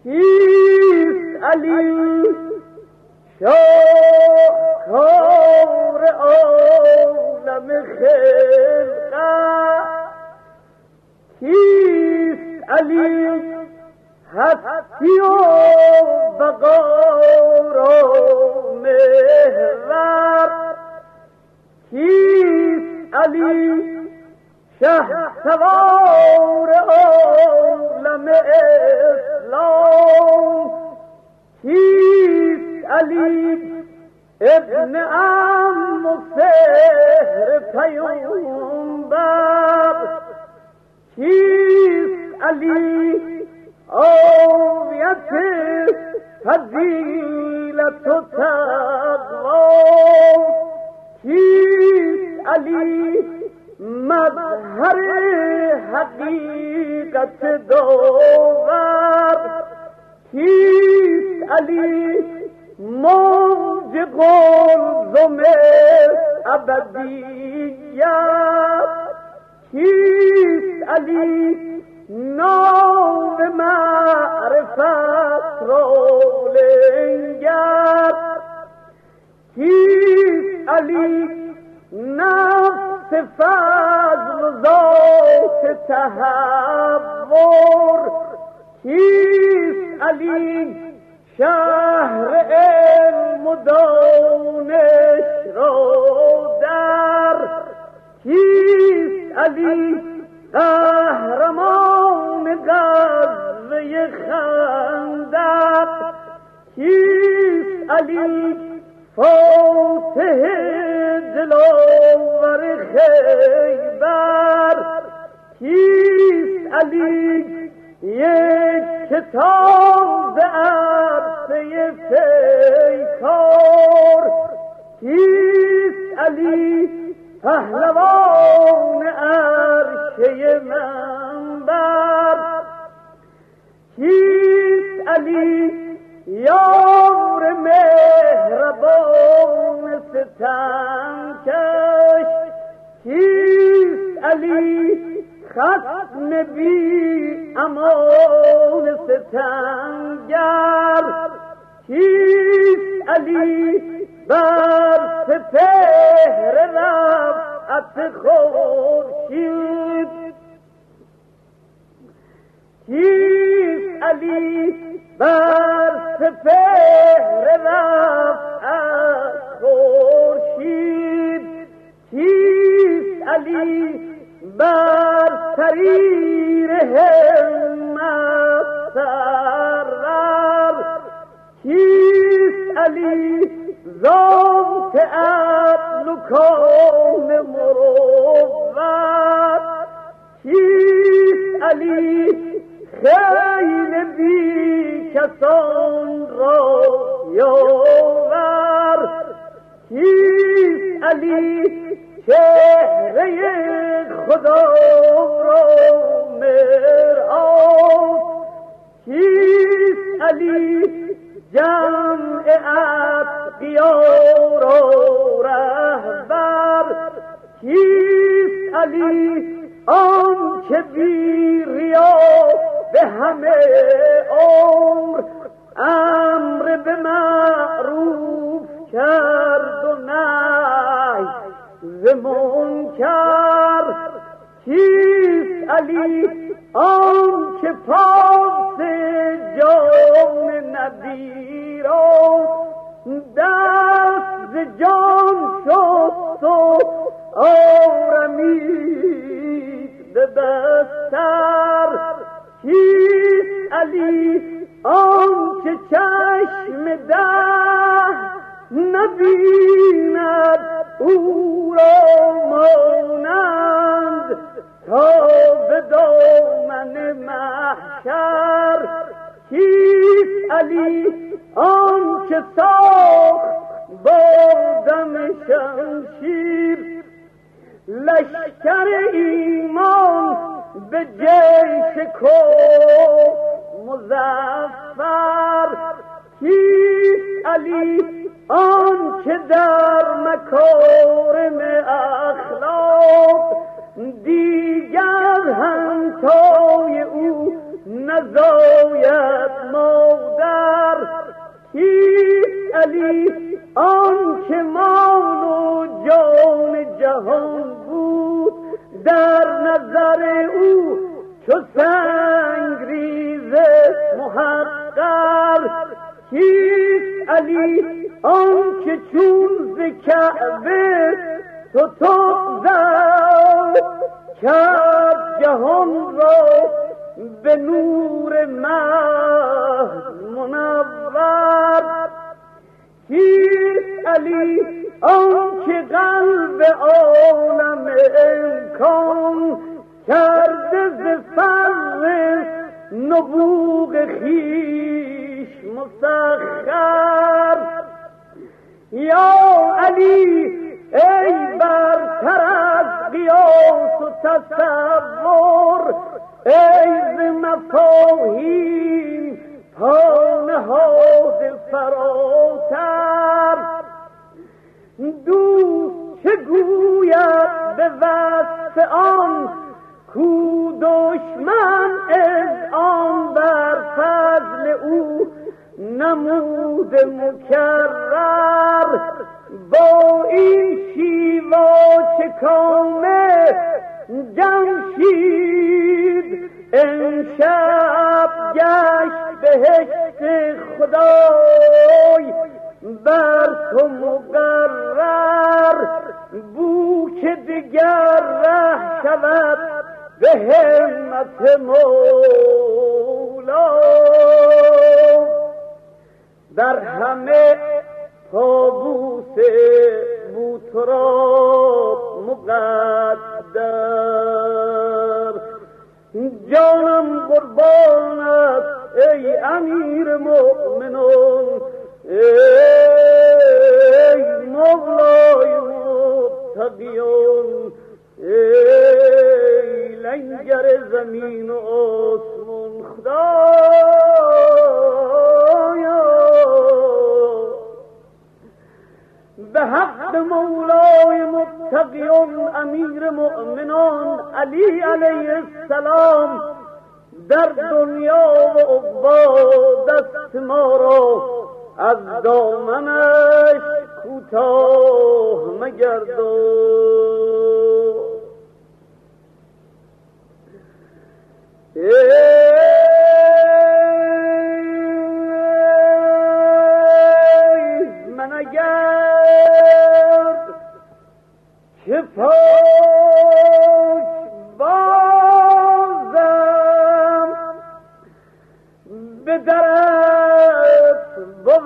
کیست علی شاهکار عالم خلقت؟ کیست علی هستی و بقا را محور؟ کیست علی شهسوار عالم اسلام؟ کیست علی ابن عم و سحر پیامبر؟ کیست علی آیت فضیلت و تقوا؟ کیست علی مظهر حقیقت داور؟ کیست علی موج قلزم ابدیت؟ کیست علی نام معرفت را لنگر؟ کیست علی نفس فضل و ذات تحور؟ کیست علی شهر علم و دانش را در؟ کیست علی قهرمان غزوه خندق؟ کیست علی فاتح دلاور خیبر؟ کیست علی یک کتاب عرصه پیکار؟ کیست علی پهلوان عرشه منبر؟ کیست علی یار مهربان ستمکش؟ کیست علی خصم بی امان ستمگر؟ کیست علی بر سپهر رفعت خورشید؟ کیست علی بر سپهر رفعت خورشید؟ کیست علی بر سریر همت سرور؟ کیست علی ذات عدل و کون مروت؟ کیست علی خیل بی کسان را یاور؟ کیست علی چهره خدا را مرآت؟ کیست علی جمع اتقیا را رهبر؟ کیست علی آن که بی ریا به همه عمر امر به معروف کرد و نهی ز منکر؟ کیست علی آن که پاس جان نبی را دست ز جان شست و آرمید به بستر؟ کیست علی آن که چشم ده نبیند او را مانند تا به دامن محشر؟ کیست علی آن که ساخت با دم شمشیر لشکر ایمان به جیش کفر مظفر؟ کیست علی آن که در مکارم اخلاق دیگر همتای او نزاید مادر کیست علی آن که مال و جان جهان بود در نظر او چو سنگریز محقر کیست علی آن که چون ز کعبه ستوه زد کرد جهان را به نور مهد منور کیست علی آن که قلب عالم امکان کرده ز فر نبوغ خویش مسخر یا علی ای برتر از قیاس و تصور ای ز مفاهیم پانهاد فراتر دوست چه گوید به وصف آن کو دشمن از آن بر فضل او نمود مکرر با این شیوا کامه جمشید امشب گشت بهشت خدای بر تو مقرر بو که دگر ره شود به همت مولا در همه طاووس بوتراب مقدر جانم قربانت ای امیر مؤمنون ای مولای متقیون ای لنگر زمین و آسمان خدایا به حق مولای متقیون امیر مؤمنان علی علیه السلام در دنیا و عقبی دست ما را از دامنش کوتاه مگردان من اگر که پاک بازم به درت بود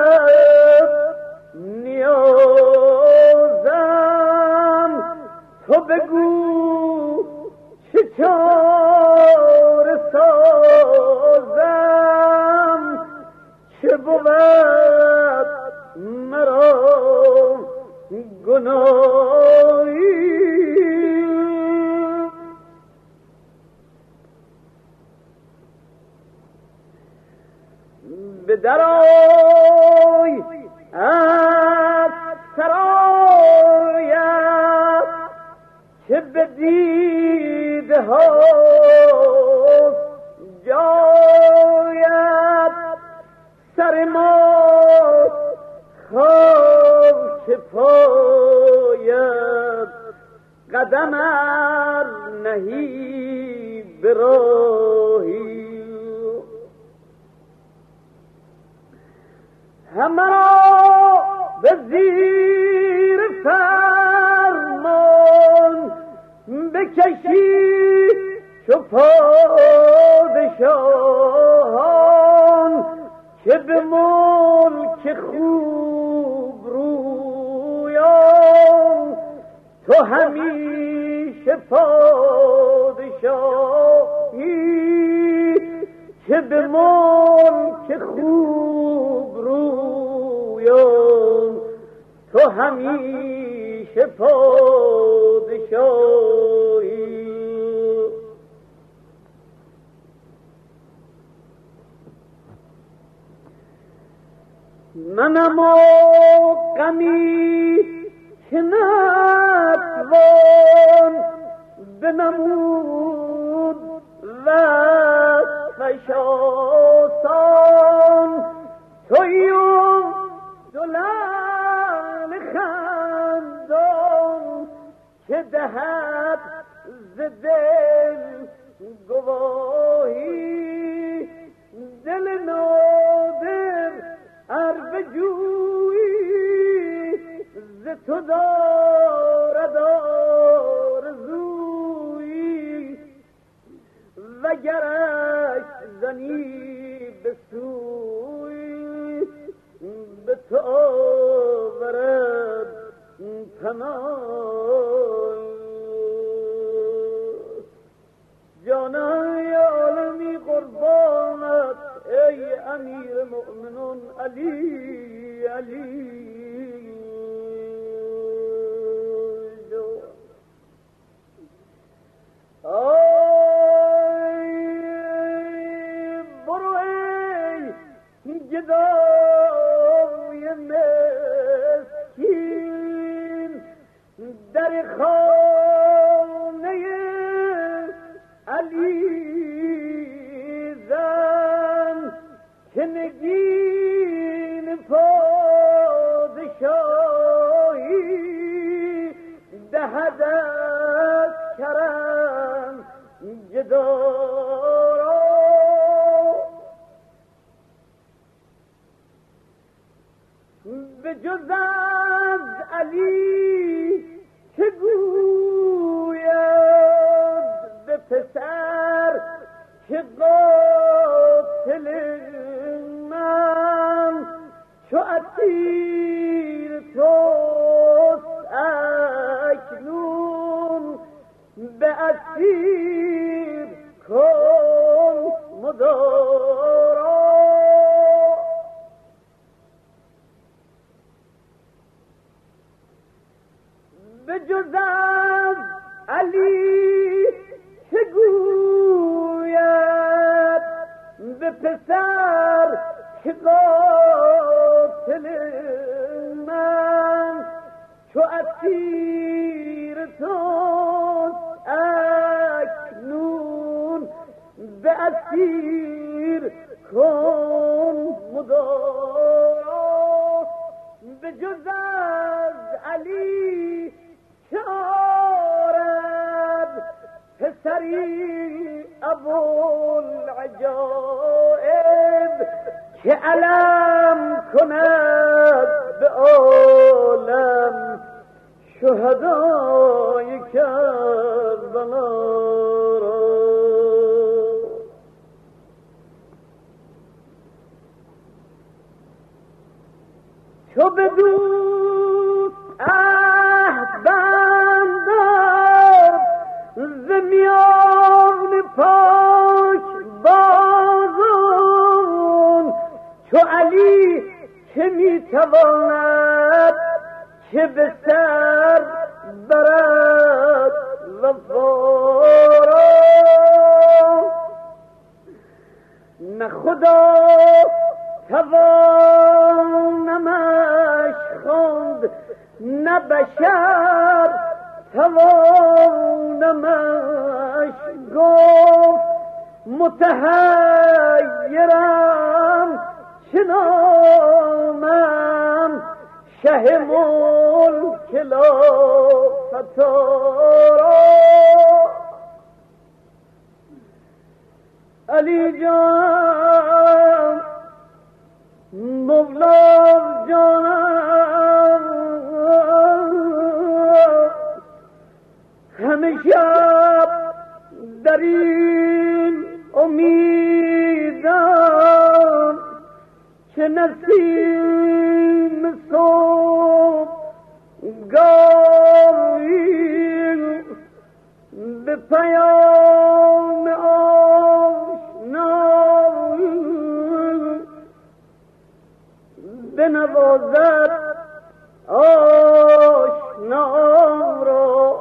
نیازم تو بگو چه چاره سازم چه بود مرا گناهی به درای از سرایت که به دیده ها جایت سر ما خاک پایت قدم ار نهی به راهی همه را به زیر فرمان بکشی چو پادشاهان که به ملک خوب رویان تو همیشه پادشاهی که به ملک خوب رویان تو همیشه پادشاهی منم و غمی که نتوان بنمود وصف حقش آسان توی و دلال خندان که دهد ز دل گواهی دل نادر ار بجویی ز تو دارد آرزویی وگرش زنی به سوی به تو آورد پناه جانای عالمی قربانت ای امیر مؤمنون علی علی برو ای گدای مسکین در خانه علی زن که نگین پادشاهی دهد از کرم جدارا به جز از علی که گوید به پسر که قاتل من چو اسیر توست اکنون به اسیر کن مدارا به جز از علی چه گوید به پسر که قاتل من چو اسیر توست اکنون به اسیر کن مدارا به جز از علی چه آرد پسری ابوالعجایب که علم کند به عالم شهدای کربلا را چو به دوست عهد بندد ز میان پاک بازان چو علی که میتواند که به سر برد وفا را نه خدا توانمش خواند نه بشر توانمش گفت متحیرم چه نامم شه ملک لافتارا علی جان مولا جان همه شب در این امیدم که نسیم صبح گاهی به پیام آشنایی بنوازد آشنا را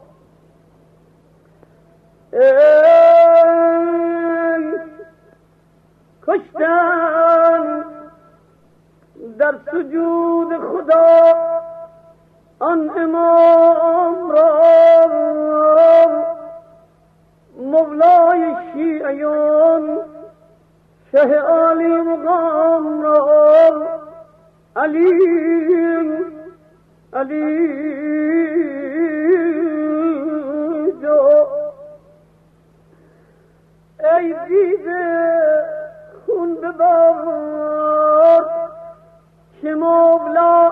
کشتن در سجود خدا آن امام را مولای شیعیان شه عالی مقام را علی جو ای دیده خون ببار که مولا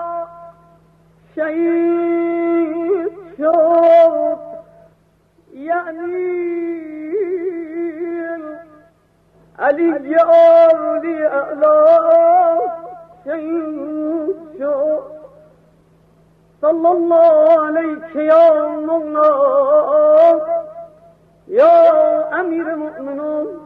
شهید شد یعنی علی عالی اعلا شهید شد صلی الله علیک یا مولا یا امیر المؤمنین